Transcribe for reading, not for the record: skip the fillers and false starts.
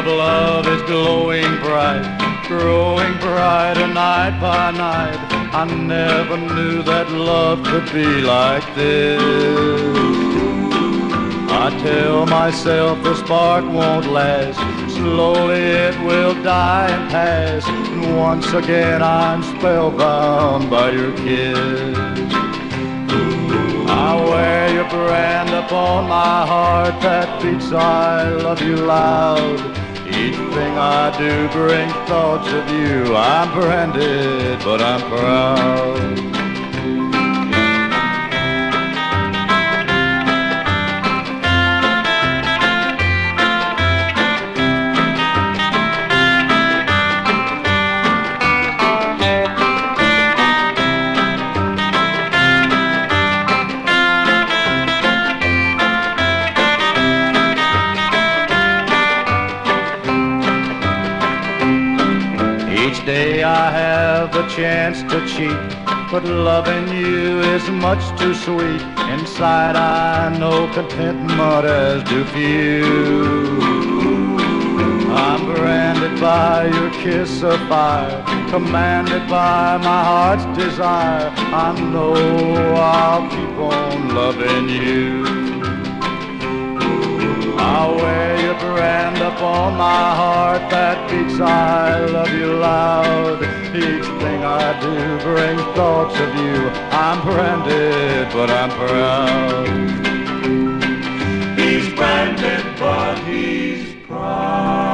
of love is glowing bright, growing brighter night by night. I never knew that love could be like this. I tell myself the spark won't last, slowly it will die and pass, and once again I'm spellbound by your kiss. I wear your brand upon my heart that beats I love you loud. Each thing I do brings thoughts of you. I'm branded, but I'm proud. Each day I have the chance to cheat, but loving you is much too sweet. Inside I know contentment as do few. I'm branded by your kiss of fire, commanded by my heart's desire. I know I'll keep on loving you. I'll wear your brand upon my heart that beats I love you loud. Each thing I do brings thoughts of you. I'm branded, but I'm proud. He's branded, but he's proud.